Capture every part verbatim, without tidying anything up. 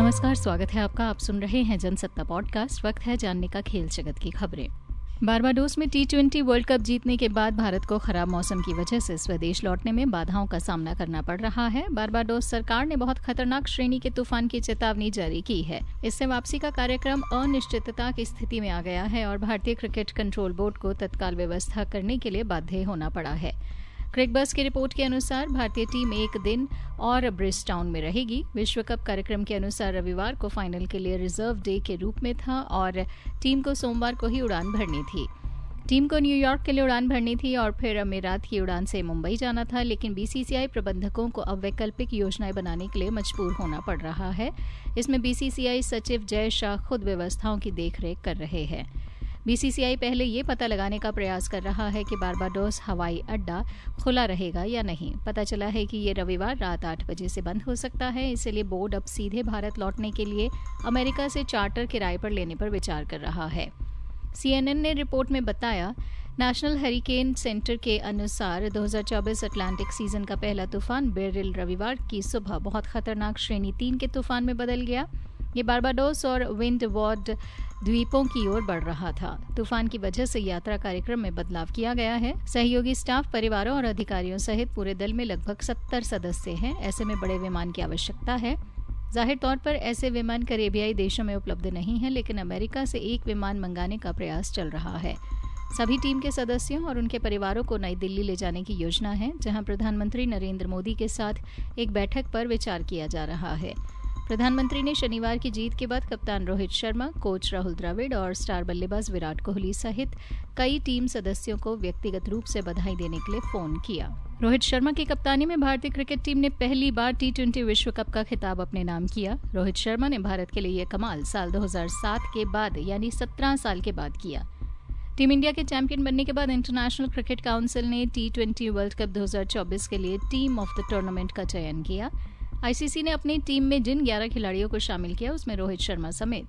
नमस्कार, स्वागत है आपका। आप सुन रहे हैं जनसत्ता पॉडकास्ट। वक्त है जानने का खेल जगत की खबरें। बारबाडोस में टी ट्वेंटी वर्ल्ड कप जीतने के बाद भारत को खराब मौसम की वजह से स्वदेश लौटने में बाधाओं का सामना करना पड़ रहा है। बारबाडोस सरकार ने बहुत खतरनाक श्रेणी के तूफान की चेतावनी जारी की है। इससे वापसी का कार्यक्रम अनिश्चितता की स्थिति में आ गया है और भारतीय क्रिकेट कंट्रोल बोर्ड को तत्काल व्यवस्था करने के लिए बाध्य होना पड़ा है। क्रिकबज़ की रिपोर्ट के अनुसार भारतीय टीम एक दिन और ब्रिजटाउन में रहेगी। विश्व कप कार्यक्रम के अनुसार रविवार को फाइनल के लिए रिजर्व डे के रूप में था और टीम को सोमवार को ही उड़ान भरनी थी। टीम को न्यूयॉर्क के लिए उड़ान भरनी थी और फिर अमीरात की उड़ान से मुंबई जाना था, लेकिन बीसीसीआई प्रबंधकों को अब वैकल्पिक योजनाएं बनाने के लिए मजबूर होना पड़ रहा है। इसमें बीसीसीआई सचिव जय शाह खुद व्यवस्थाओं की देखरेख कर रहे हैं। बीसीसीआई पहले ये पता लगाने का प्रयास कर रहा है कि बारबाडोस हवाई अड्डा खुला रहेगा या नहीं। पता चला है कि ये रविवार रात आठ बजे से बंद हो सकता है, इसलिए बोर्ड अब सीधे भारत लौटने के लिए अमेरिका से चार्टर किराए पर लेने पर विचार कर रहा है। सीएनएन ने रिपोर्ट में बताया, नेशनल हरिकेन सेंटर के अनुसार दो हज़ार चौबीस अटलांटिक सीजन का पहला तूफान बेरिल रविवार की सुबह बहुत खतरनाक श्रेणी तीन के तूफान में बदल गया। ये बारबाडोस और विंडवर्ड द्वीपों की ओर बढ़ रहा था। तूफान की वजह से यात्रा कार्यक्रम में बदलाव किया गया है। सहयोगी स्टाफ, परिवारों और अधिकारियों सहित पूरे दल में लगभग सत्तर सदस्य हैं। ऐसे में बड़े विमान की आवश्यकता है। जाहिर तौर पर ऐसे विमान करेबियाई देशों में उपलब्ध नहीं हैं, लेकिन अमेरिका से एक विमान मंगाने का प्रयास चल रहा है। सभी टीम के सदस्यों और उनके परिवारों को नई दिल्ली ले जाने की योजना है, जहां प्रधानमंत्री नरेंद्र मोदी के साथ एक बैठक पर विचार किया जा रहा है। प्रधानमंत्री ने शनिवार की जीत के बाद कप्तान रोहित शर्मा, कोच राहुल द्रविड़ और स्टार बल्लेबाज विराट कोहली सहित कई टीम सदस्यों को व्यक्तिगत रूप से बधाई देने के लिए फोन किया। रोहित शर्मा की कप्तानी में भारतीय क्रिकेट टीम ने पहली बार टी ट्वेंटी विश्व कप का खिताब अपने नाम किया। रोहित शर्मा ने भारत के लिए यह कमाल साल दो हज़ार सात के बाद यानी सत्रह साल के बाद किया। टीम इंडिया के चैंपियन बनने के बाद इंटरनेशनल क्रिकेट काउंसिल ने टी ट्वेंटी वर्ल्ड कप दो हज़ार चौबीस के लिए टीम ऑफ द टूर्नामेंट का चयन किया। आईसीसी ने अपनी टीम में जिन ग्यारह खिलाड़ियों को शामिल किया, उसमें रोहित शर्मा समेत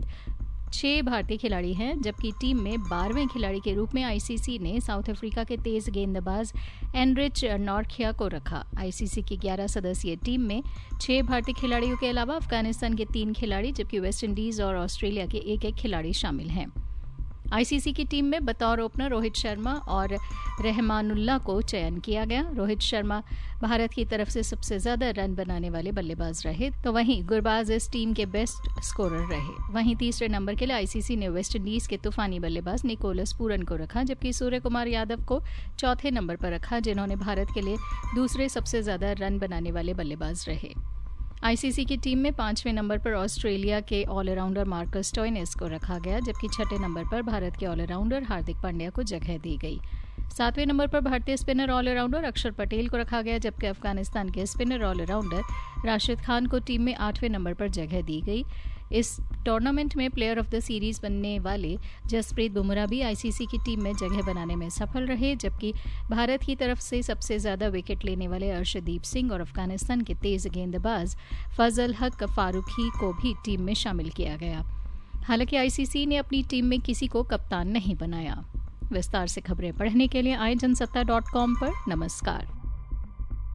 छह भारतीय खिलाड़ी हैं, जबकि टीम में बारहवें खिलाड़ी के रूप में आईसीसी ने साउथ अफ्रीका के तेज गेंदबाज एनरिच नॉर्थिया को रखा। आईसीसी की ग्यारह सदस्यीय टीम में छह भारतीय खिलाड़ियों के अलावा अफगानिस्तान के तीन खिलाड़ी, जबकि वेस्टइंडीज और ऑस्ट्रेलिया के एक एक खिलाड़ी शामिल हैं। आईसीसी की टीम में बतौर ओपनर रोहित शर्मा और रहमानुल्लाह को चयन किया गया। रोहित शर्मा भारत की तरफ से सबसे ज्यादा रन बनाने वाले बल्लेबाज रहे, तो वहीं गुरबाज इस टीम के बेस्ट स्कोरर रहे। वहीं तीसरे नंबर के लिए आईसीसी ने वेस्टइंडीज के तूफानी बल्लेबाज निकोलस पूरन को रखा, जबकि सूर्य कुमार यादव को चौथे नंबर पर रखा, जिन्होंने भारत के लिए दूसरे सबसे ज्यादा रन बनाने वाले बल्लेबाज रहे। आईसीसी की टीम में पांचवें नंबर पर ऑस्ट्रेलिया के ऑलराउंडर मार्कस स्टोइनिस को रखा गया, जबकि छठे नंबर पर भारत के ऑलराउंडर हार्दिक पांड्या को जगह दी गई। सातवें नंबर पर भारतीय स्पिनर ऑलराउंडर अक्षर पटेल को रखा गया, जबकि अफगानिस्तान के स्पिनर ऑलराउंडर राशिद खान को टीम में आठवें नंबर पर जगह दी गई। इस टूर्नामेंट में प्लेयर ऑफ द सीरीज बनने वाले जसप्रीत बुमराह भी आईसीसी की टीम में जगह बनाने में सफल रहे, जबकि भारत की तरफ से सबसे ज्यादा विकेट लेने वाले अर्शदीप सिंह और अफगानिस्तान के तेज गेंदबाज फजल हक फारूकी को भी टीम में शामिल किया गया। हालांकि आईसीसी ने अपनी टीम में किसी को कप्तान नहीं बनाया। विस्तार से खबरें पढ़ने के लिए आए जनसत्ता डॉट कॉम पर। नमस्कार।